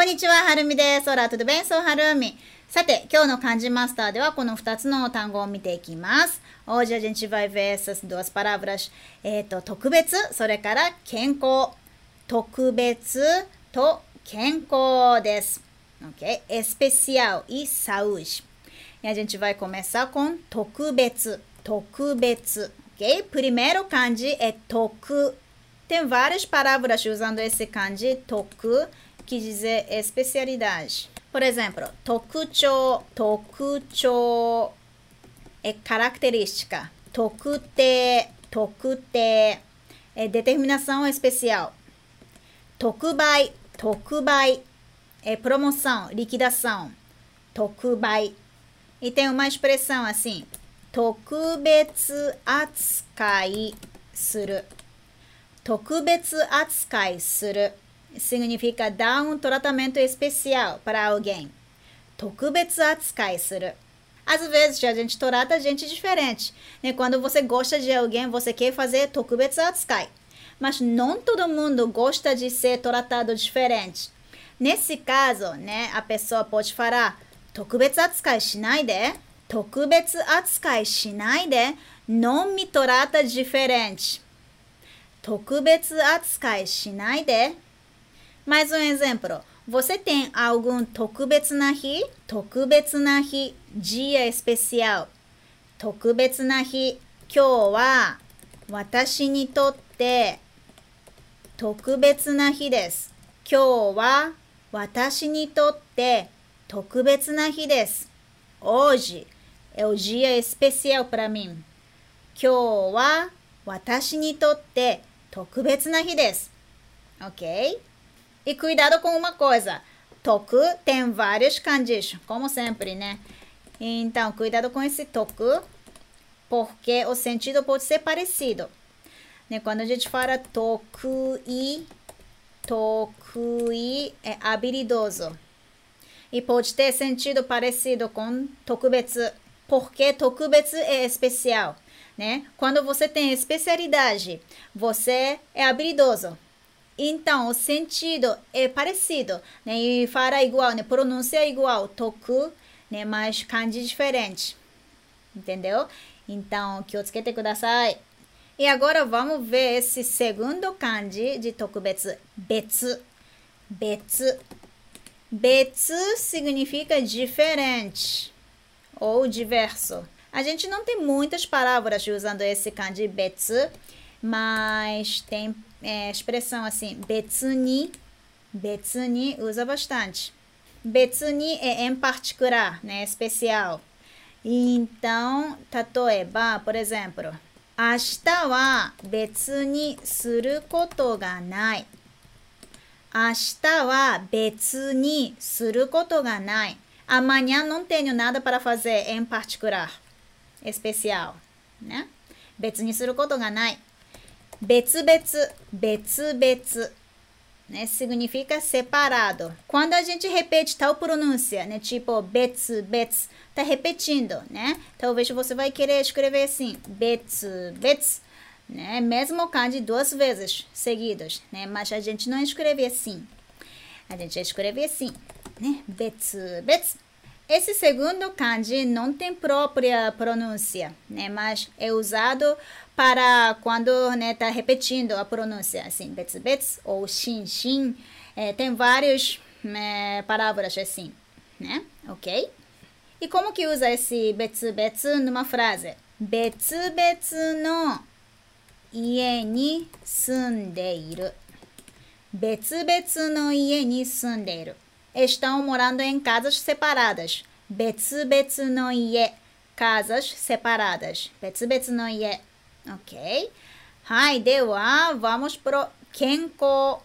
にちは、はるみです。Olá, tudo bem? Sou Harumi. さて、今日の漢字マスターではこの2つの単語を見ていきます。Hoje a gente vai ver essas duas palavras. 特別、それから健康。特別と健康です。Ok? Especial e saúde. E a gente vai começar com 特別。特別。Ok? Primeiro kanji é 特。Tem várias palavras usando esse kanji 特 que dizer especialidade. Por exemplo, 特徴、特徴é característica. 特定、特定é determinação especial. 特売、特売é promoção, liquidação. 特売. E tem uma expressão assim, 特別扱いする。特別扱いする significa dar um tratamento especial para alguém. 特別扱いする. Às vezes a gente trata gente diferente, né? Quando você gosta de alguém, você quer fazer 特別扱い. Mas não todo mundo gosta de ser tratado diferente. Nesse caso, né, a pessoa pode falar 特別扱いしないで. 特別扱いしないで não me trata diferente. 特別扱いしないで. Mais um exemplo. Você tem algum 特別な日? 特別な日 dia especial. 特別な日今日は私にとって特別な日です。今日は私にとって特別な日です。Hoje é o dia especial para mim. 今日は私にとって特別な日です。Ok? E cuidado com uma coisa. Toku tem vários kanjis, como sempre, né? Então, cuidado com esse toku, porque o sentido pode ser parecido. Né? Quando a gente fala tokui é habilidoso. E pode ter sentido parecido com tokubetsu, porque tokubetsu é especial. Né? Quando você tem especialidade, você é habilidoso. Então, o sentido é parecido, né? E fala igual, né? Pronúncia igual, toku, né? Mas kanji diferente. Entendeu? Então, kyoutsukete kudasai. E agora vamos ver esse segundo kanji de tokubetsu, betsu. Betsu. Betsu significa diferente ou diverso. A gente não tem muitas palavras usando esse kanji betsu, mas tem expressão assim, betsuni. Betsuni usa bastante. Betsuni é em particular, né, especial. Então, tatoeba, por exemplo, 明日は別にすることがない。明日は別にすることがない。Amanhã não tenho nada para fazer em particular. Especial, né? 別にすることがない。別々、別々, né? Significa separado. Quando a gente repete tal pronúncia, né? Tipo, betsu, betsu, tá repetindo, né? Talvez você vai querer escrever assim, betsu, betsu, né? Mesmo kanji 2 vezes seguidos, né? Mas a gente não escreve assim. A gente escreve assim, né? Betsu, betsu. Esse segundo kanji não tem própria pronúncia, né? Mas é usado para quando tá repetindo a pronúncia, assim, betsu, betsu ou shin, shin. Tem várias palavras assim, né? Ok? E como que usa esse betsu, betsu numa frase? Betsu, betsu no ie ni sundeiru. Betsu, betsu no ie ni sundeiru. Estão morando em casas separadas. Betsu, betsu no ie. Casas separadas. Betsu, betsu no ie. Ok? Hai, dewa, vamos pro kenkou.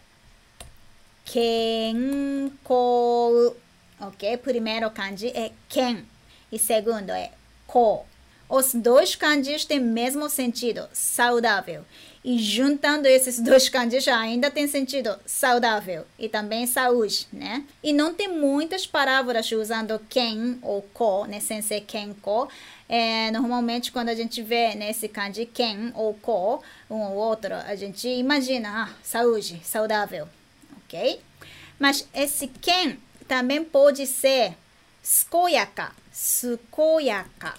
Kenkou. Ok? Primeiro kanji é ken. E segundo é ko. Os dois kanjis têm mesmo sentido, saudável. E juntando esses dois kanjis ainda tem sentido saudável e também saúde, né? E não tem muitas palavras usando ken ou ko, né? Sem ser kenko. Normalmente quando a gente vê nesse kanji ken ou ko, um ou outro, a gente imagina saúde, saudável, ok? Mas esse ken também pode ser sukoyaka. Sukoyaka.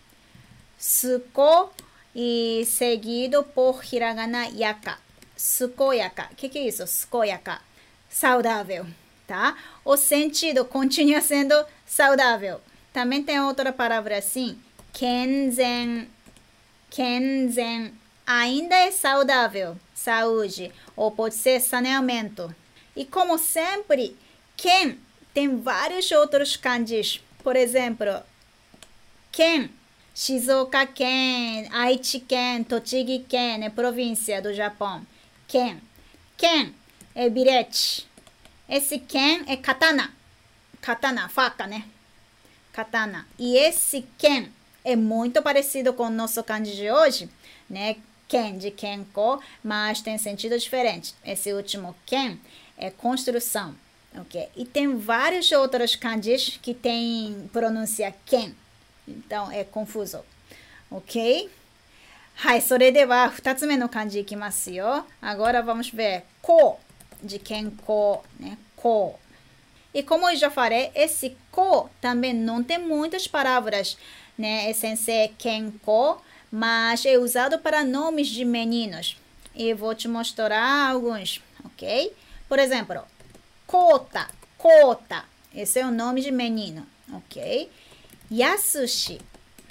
Suko e seguido por hiragana yaka. Sukoyaka. O que é isso? Sukoyaka. Saudável, tá? O sentido continua sendo saudável. Também tem outra palavra assim. Kenzen. Kenzen. Ainda é saudável. Saúde. Ou pode ser saneamento. E como sempre, ken tem vários outros kanjis. Por exemplo, ken. Shizuoka ken, Aichi ken, Tochigi ken é província do Japão. Ken. Ken é bilhete. Esse ken é katana. Katana, faca, né? Katana. E esse ken é muito parecido com o nosso kanji de hoje, né? Ken de kenko, mas tem sentido diferente. Esse último ken é construção, ok? E tem vários outros kanjis que tem pronúncia ken. Então, é confuso. Ok? はい、それでは2つ目の漢字いきますよ。Agora vamos ver. Ko, de kenko, né? Ko. E como eu já falei, esse ko também não tem muitas palavras, né? É sem ser kenko, mas é usado para nomes de meninos. E vou te mostrar alguns, ok? Por exemplo, Kota, Kota. Esse é o nome de menino, ok? Yasushi.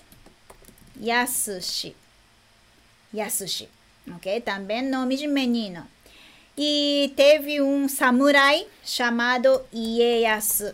Yasushi. Yasushi. Ok? Também nome de menino. E teve um samurai chamado Ieyasu.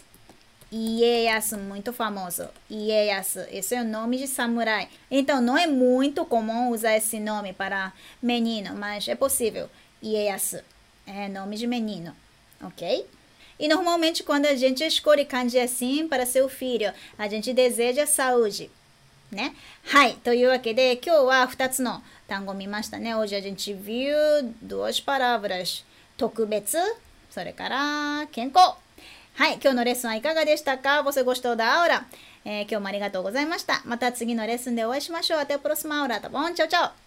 Ieyasu, muito famoso. Ieyasu. Esse é o nome de samurai. Então, não é muito comum usar esse nome para menino, mas é possível. Ieyasu. É nome de menino. Ok? E normalmente quando a gente escolhe kanji assim para seu filho, a gente deseja saúde, né? はい。というわけで、今日は2つの単語を見ましたね。Hoje a gente viu duas palavras. 特別、それから健康。はい。今日のレッスンはいかがでしたか？ Você gostou da aula? 今日もありがとうございました。また次のレッスンでお会いしましょう。Até a próxima aula, tá bom? Tchau, tchau!